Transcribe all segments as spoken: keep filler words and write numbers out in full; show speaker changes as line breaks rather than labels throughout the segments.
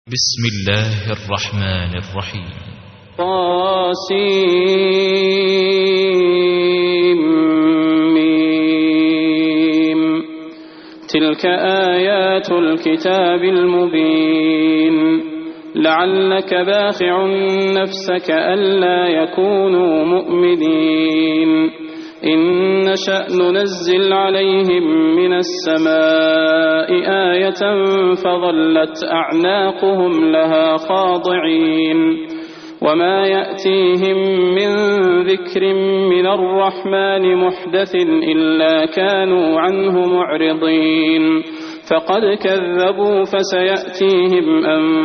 بسم الله الرحمن الرحيم.
طاسيم. تلك آيات الكتاب المبين. لعلك باخع نفسك ألا يكونوا مؤمنين. إن نشأ ننزل عليهم من السماء آية فظلت أعناقهم لها خاضعين. وما يأتيهم من ذكر من الرحمن محدث إلا كانوا عنه معرضين. فقد كذبوا فسيأتيهم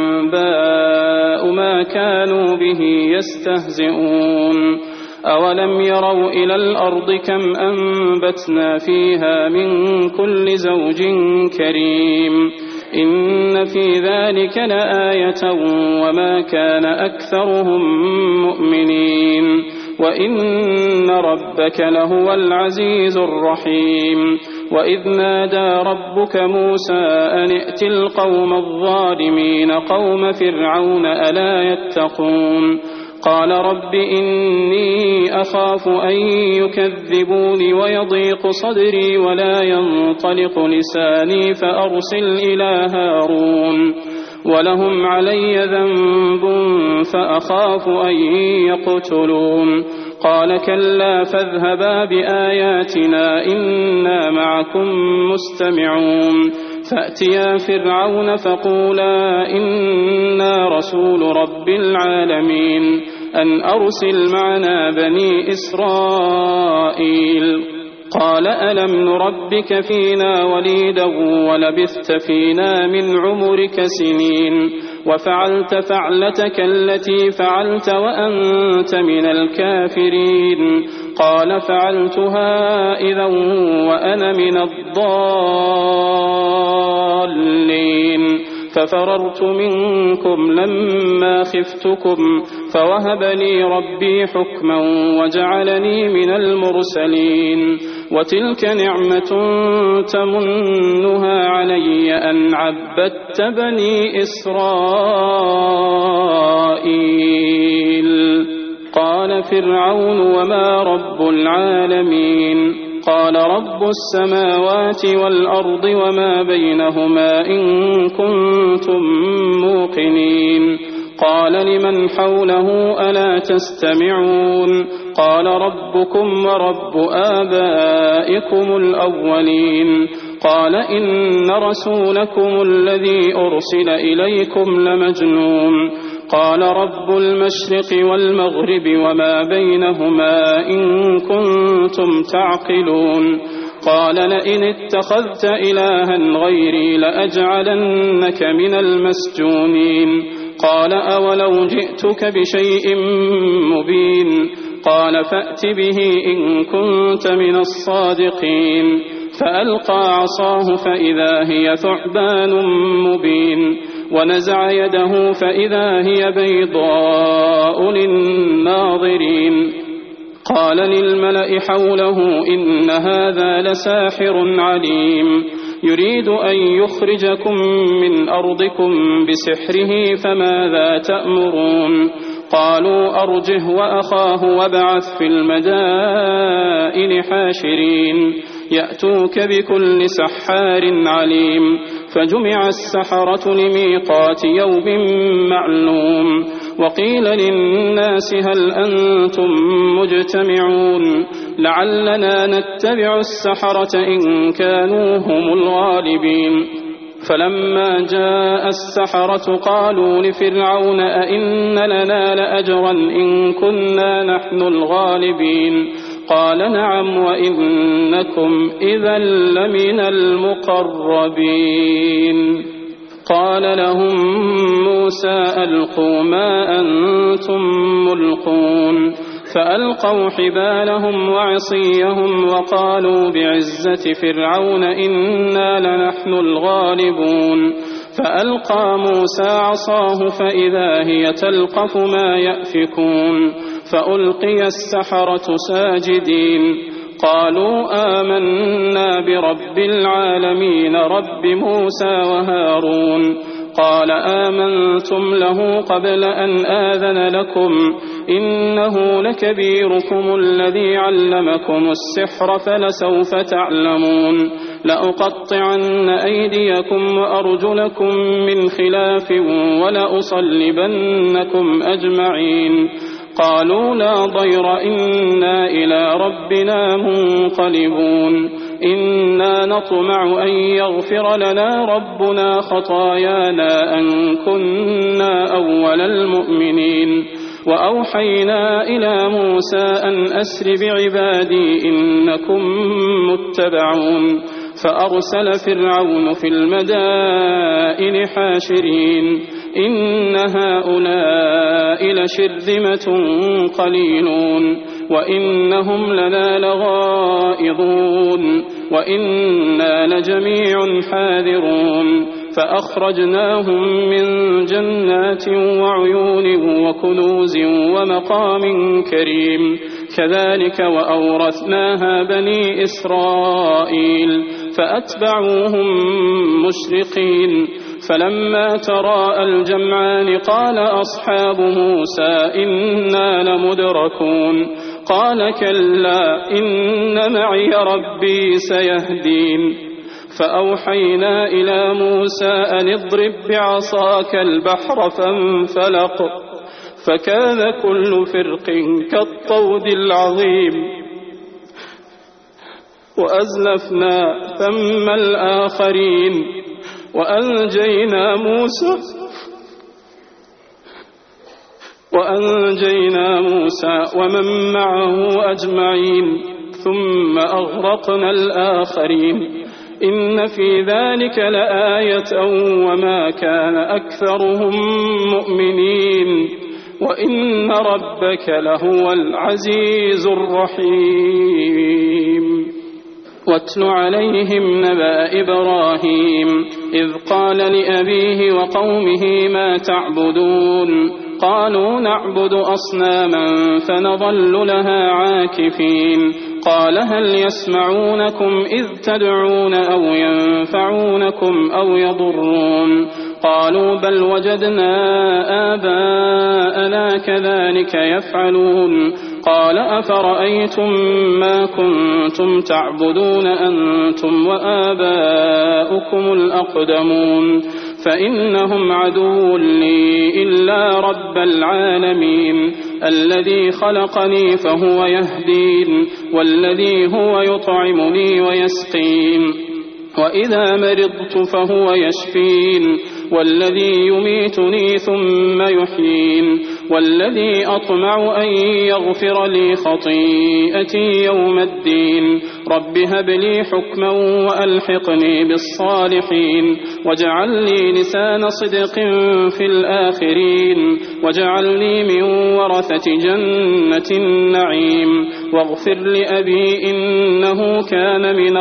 أنباء ما كانوا به يستهزئون. أولم يروا إلى الأرض كم أنبتنا فيها من كل زوج كريم. إن في ذلك لآية وما كان أكثرهم مؤمنين. وإن ربك لهو العزيز الرحيم. وإذ نادى ربك موسى أن ائت القوم الظالمين قوم فرعون ألا يتقون. قال رب إني أخاف أن يكذبوني ويضيق صدري ولا ينطلق لساني فأرسل إلى هارون ولهم علي ذنب فأخاف أن يقتلون. قال كلا فاذهبا بآياتنا إنا معكم مستمعون. فأتيا فرعون فقولا إنا رسول رب العالمين أن أرسل معنا بني إسرائيل. قال ألم نربك فينا وليدا ولبثت فينا من عمرك سنين وفعلت فعلتك التي فعلت وأنت من الكافرين. قال فعلتها إذا وأنا من الضالين. ففررت منكم لما خفتكم فوهب لي ربي حكما وجعلني من المرسلين. وتلك نعمة تمنها علي أن عبدت بني إسرائيل. قال فرعون وما رب العالمين. قال رب السماوات والأرض وما بينهما إن كنتم موقنين. قال لمن حوله ألا تستمعون. قال ربكم ورب آبائكم الأولين. قال إن رسولكم الذي أرسل إليكم لمجنون. قال رب المشرق والمغرب وما بينهما إن كنتم تعقلون. قال لئن اتخذت إلها غيري لأجعلنك من المسجونين. قال أولو جئتك بشيء مبين. قال فأت به إن كنت من الصادقين. فألقى عصاه فإذا هي ثعبان مبين. ونزع يده فإذا هي بيضاء للناظرين. قال للملأ حوله إن هذا لساحر عليم يريد أن يخرجكم من أرضكم بسحره فماذا تأمرون. قالوا أرجه وأخاه وابعث في المدائن حاشرين يأتوك بكل سحار عليم. فجمع السحرة لميقات يوم معلوم. وقيل للناس هل أنتم مجتمعون لعلنا نتبع السحرة إن كانوا هم الغالبين. فلما جاء السحرة قالوا لفرعون أئن لنا لأجرا إن كنا نحن الغالبين. قال نعم وإنكم إذا لمن المقربين. قال لهم موسى ألقوا ما أنتم ملقون. فألقوا حبالهم وعصيهم وقالوا بعزة فرعون إنا لنحن الغالبون. فألقى موسى عصاه فإذا هي تلقف ما يأفكون. فألقي السحرة ساجدين قالوا آمنا برب العالمين رب موسى وهارون. قال آمنتم له قبل أن آذن لكم إنه لكبيركم الذي علمكم السحر فلسوف تعلمون لأقطعن أيديكم وأرجلكم من خلاف ولأصلبنكم أجمعين قالوا لا ضير إنا إلى ربنا منقلبون إنا نطمع أن يغفر لنا ربنا خطايانا أن كنا أول المؤمنين وأوحينا إلى موسى أن أسر بعبادي إنكم متبعون فأرسل فرعون في المدائن حاشرين إن هؤلاء لشرذمة قليلون وإنهم لنا لغائظون وإنا لجميع حاذرون فأخرجناهم من جنات وعيون وكنوز ومقام كريم كذلك وأورثناها بني إسرائيل فأتبعوهم مشرقين فلما تراءى الجمعان قال أصحاب موسى إنا لمدركون قال كلا إن معي ربي سيهدين فأوحينا إلى موسى أن اضرب بعصاك البحر فانفلق فكان كل فرق كالطود العظيم وأزلفنا ثم الآخرين وأنجينا موسى وأنجينا موسى ومن معه أجمعين ثم أغرقنا الآخرين إن في ذلك لآية وما كان أكثرهم مؤمنين وإن ربك لهو العزيز الرحيم واتل عليهم نبأ إبراهيم إذ قال لأبيه وقومه ما تعبدون قالوا نعبد أصناما فنظل لها عاكفين قال هل يسمعونكم إذ تدعون أو ينفعونكم أو يضرون قالوا بل وجدنا آباءنا كذلك يفعلون قال أفرأيتم ما كنتم تعبدون أنتم وآباؤكم الأقدمون فإنهم عدو لي إلا رب العالمين الذي خلقني فهو يهدين والذي هو يطعمني ويسقين وإذا مرضت فهو يشفين والذي يميتني ثم يحيين والذي أطمع أن يغفر لي خطيئتي يوم الدين رب هب لي حكما وألحقني بالصالحين واجعل لي لسان صدق في الآخرين واجعلني من ورثة جنة النعيم واغفر لأبي إنه كان من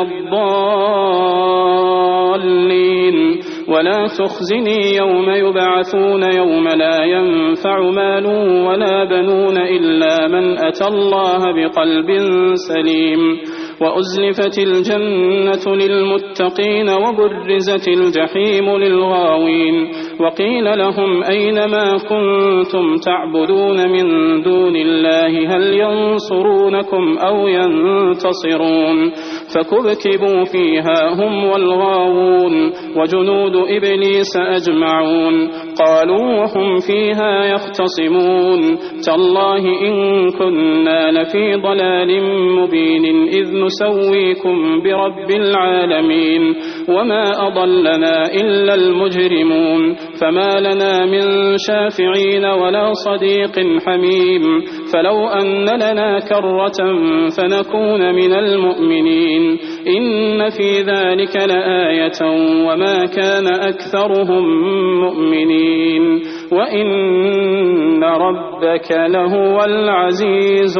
الضالين ولا تخزني يوم يبعثون يوم لا ينفع مال ولا بنون إلا من أتى الله بقلب سليم وأزلفت الجنة للمتقين وبرزت الجحيم للغاوين وقيل لهم أين ما كنتم تعبدون من دون الله هل ينصرونكم أو ينتصرون فكبكبوا فيها هم والغاوون وجنود إبليس أجمعون قالوا وهم فيها يختصمون تالله إن كنا لفي ضلال مبين إذ نسويكم برب العالمين وما أضلنا إلا المجرمون فما لنا من شافعين ولا صديق حميم فلو أن لنا كرة فنكون من المؤمنين إن في ذلك لآية وما كان أكثرهم مؤمنين وإن ربك لهو العزيز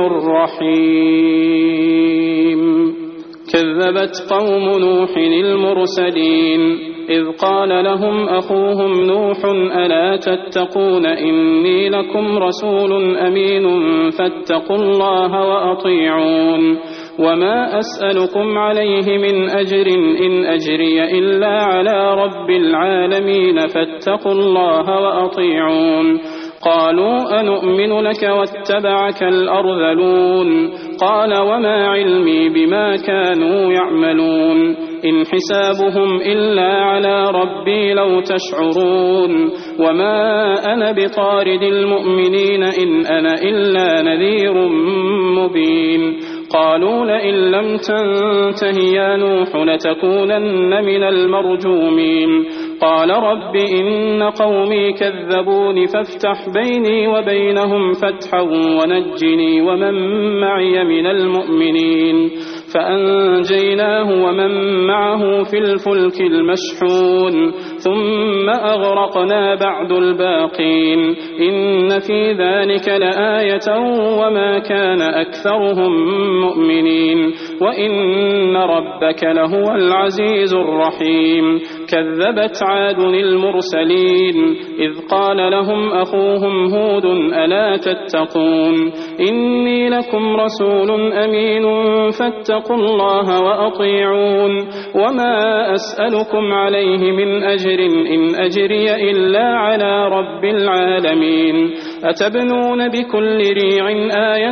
الرحيم كذبت قوم نوح المرسلين إذ قال لهم أخوهم نوح ألا تتقون إني لكم رسول أمين فاتقوا الله وأطيعون وما أسألكم عليه من أجر إن أجري إلا على رب العالمين فاتقوا الله وأطيعون قالوا أنؤمن لك واتبعك الأرذلون قال وما علمي بما كانوا يعملون إن حسابهم إلا على ربي لو تشعرون وما أنا بطارد المؤمنين إن أنا إلا نذير مبين قالوا لئن لم تنته يا نوح لتكونن من المرجومين قال رب إن قومي كذبون فافتح بيني وبينهم فتحا ونجني ومن معي من المؤمنين فأنجيناه ومن معه في الفلك المشحون ثم أغرقنا بعد الباقين إن في ذلك لآية وما كان أكثرهم مؤمنين وإن ربك لهو العزيز الرحيم كذبت عاد المرسلين إذ قال لهم أخوهم هود ألا تتقون إني لكم رسول أمين فاتقوا الله وأطيعون وما أسألكم عليه من أجر إن أجري إلا على رب العالمين أتبنون بكل ريع آية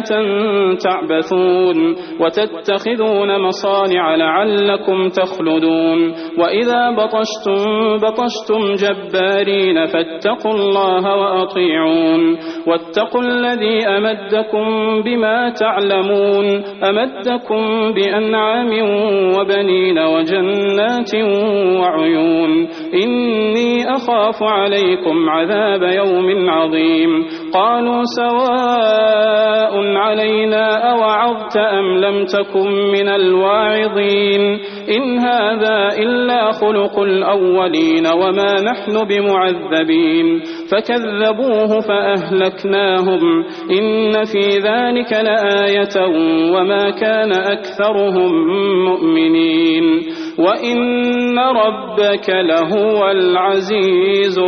تعبثون وتتخذون مصانع لعلكم تخلدون وإذا بطشتم بطشتم جبارين فاتقوا الله وأطيعون واتقوا الذي أمدكم بما تعلمون أمدكم بأنعام وبنين وجنات وعيون إني أخاف عليكم عذاب يوم عظيم قالوا سواء علينا أوعظت أم لم تكن من الواعظين إن هذا إلا خلق الأولين وما نحن بمعذبين فكذبوه فأهلكناهم إن في ذلك لآية وما كان أكثرهم مؤمنين وإن ربك لهو العزيز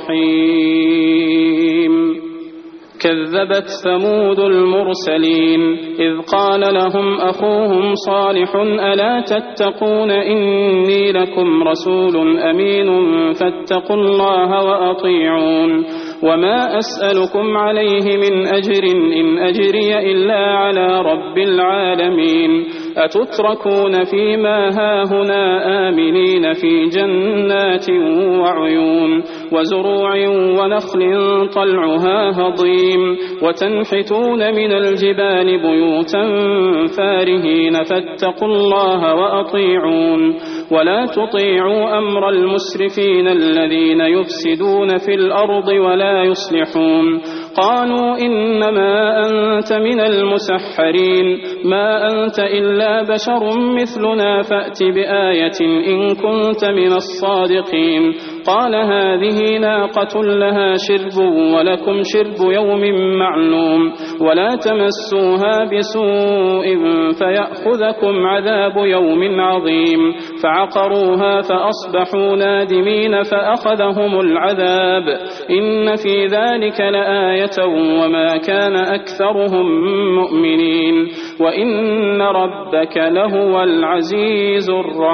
الرحيم كذبت ثمود المرسلين إذ قال لهم أخوهم صالح ألا تتقون إني لكم رسول أمين فاتقوا الله وأطيعون وما أسألكم عليه من أجر إن أجري إلا على رب العالمين أتتركون فيما هاهنا آمنين في جنات وعيون وزروع ونخل طلعها هضيم وتنحتون من الجبال بيوتا فارهين فاتقوا الله وأطيعون ولا تطيعوا أمر المسرفين الذين يفسدون في الأرض ولا يصلحون قالوا إنما أنت من المسحرين ما أنت إلا بشر مثلنا فأت بآية إن كنت من الصادقين قال هذه ناقة لها شرب ولكم شرب يوم معلوم ولا تمسوها بسوء فيأخذكم عذاب يوم عظيم فعقروها فأصبحوا نادمين فأخذهم العذاب إن في ذلك لآية وما كان أكثرهم مؤمنين وإن ربك لهو العزيز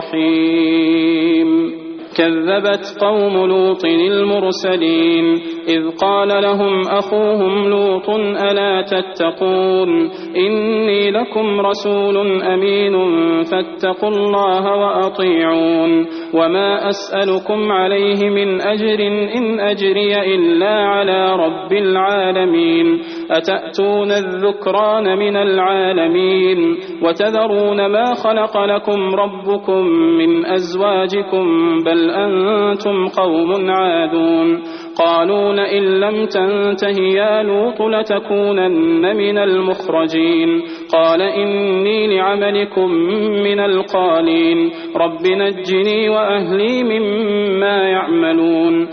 الرحيم كذبت قوم لوط المرسلين إذ قال لهم أخوهم لوط ألا تتقون إني لكم رسول أمين فاتقوا الله وأطيعون وما أسألكم عليه من أجر إن أجري إلا على رب العالمين أتأتون الذكران من العالمين وتذرون ما خلق لكم ربكم من أزواجكم بل أنتم قوم عادون قالوا لئن لم تنته يا لوط لتكونن من المخرجين قال إني لعملكم من القالين رب نجني وأهلي مما يعملون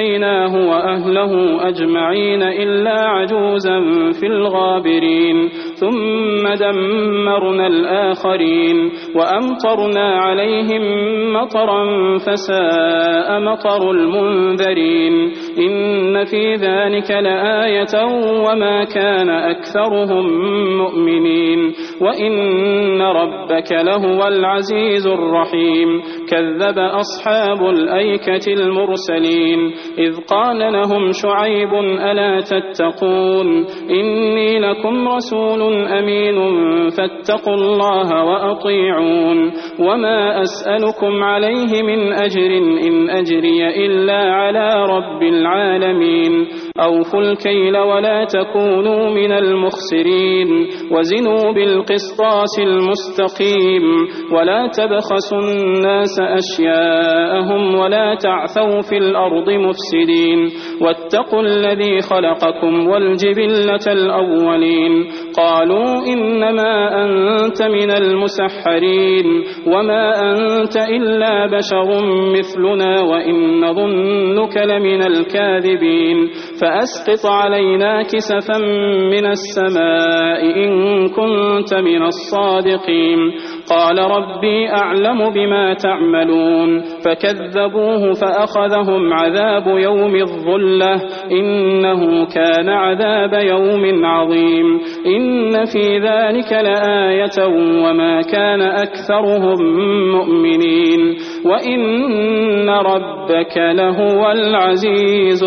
فنجيناه وأهله أجمعين إلا عجوزا في الغابرين ثم دمرنا الآخرين وأمطرنا عليهم مطرا فساء مطر المنذرين إن في ذلك لآية وما كان أكثرهم مؤمنين وإن ربك لهو العزيز الرحيم كذب أصحاب الأيكة المرسلين إذ قال لهم شعيب ألا تتقون إني لكم رسول أمين فاتقوا الله وأطيعون وما أسألكم عليه من أجر إن أجري إلا على رب العالمين أوفوا الكيل ولا تكونوا من المخسرين وزنوا بالقسطاس المستقيم ولا تبخسوا الناس أشياءهم ولا تعثوا في الأرض مفسدين واتقوا الذي خلقكم والجبلة الأولين قالوا إنما أنت من المسحرين وما أنت إلا بشر مثلنا وإن نظنك لمن الكاذبين فأسقط علينا كسفا من السماء إن كنت من الصادقين قال ربي أعلم بما تعملون فكذبوه فأخذهم عذاب يوم الظلة إنه كان عذاب يوم عظيم إن في ذلك لآية وما كان أكثرهم مؤمنين وإن ربك لهو العزيز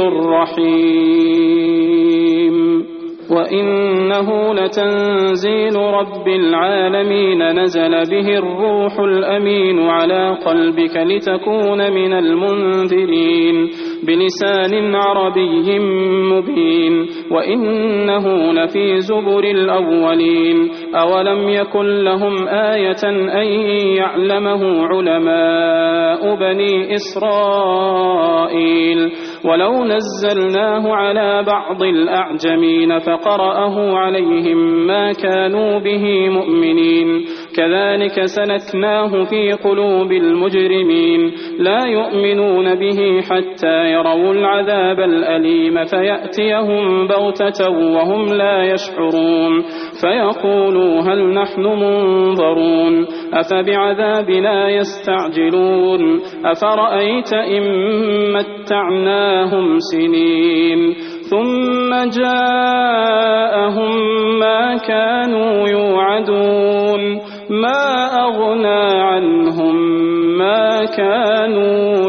الرحيم وإنه لتنزيل رب العالمين نزل به الروح الأمين على قلبك لتكون من المنذرين بلسان عربي مبين وإنه لفي زبر الأولين أولم يكن لهم آية أن يعلمه علماء بني إسرائيل ولو نزلناه على بعض الأعجمين فقرأه عليهم ما كانوا به مؤمنين كذلك سلكناه في قلوب المجرمين لا يؤمنون به حتى يروا العذاب الأليم فيأتيهم بغتة وهم لا يشعرون فيقولوا هل نحن منظرون أفبعذابنا يستعجلون أفرأيت إن متعناهم سنين ثم جاءهم ما كانوا يوعدون ما أغنى عنهم ما كانوا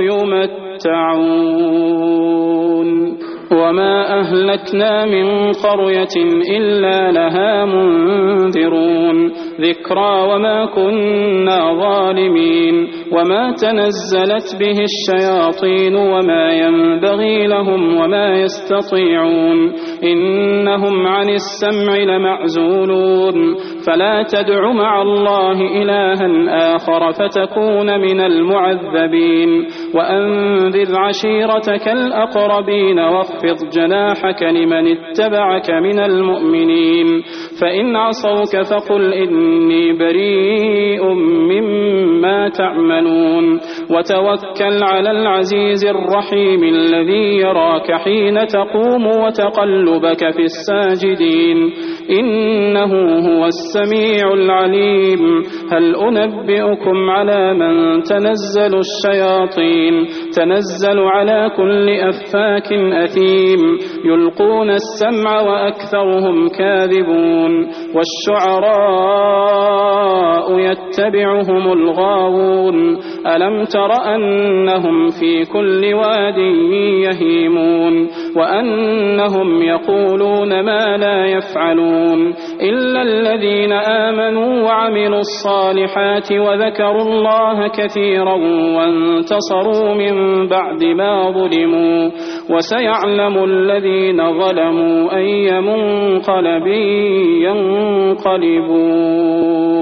يمتعون وما أهلكنا من قرية إلا لها منذرون ذكرى وما كنا ظالمين وما تنزلت به الشياطين وما ينبغي لهم وما يستطيعون إنهم عن السمع لمعزولون فلا تدع مع الله إلها آخر فتكون من المعذبين وأنذر عشيرتك الأقربين واخفض جناحك لمن اتبعك من المؤمنين فإن عصوك فقل إني بريء مما تعملون وتوكل على العزيز الرحيم الذي يراك حين تقوم وتقلبك في الساجدين إنه هو السميع العليم هل أنبئكم على من تنزل الشياطين تنزل على كل أفاك أثيم يلقون السمع وأكثرهم كاذبون والشعراء يتبعهم الغاوون ألم تر أنهم في كل واد يهيمون وأنهم يقولون ما لا يفعلون إلا الذين آمنوا وعملوا الصالحات وذكروا الله كثيرا وانتصروا من بعد ما ظلموا وسيعلم الذين ظلموا أي منقلب ينقلبون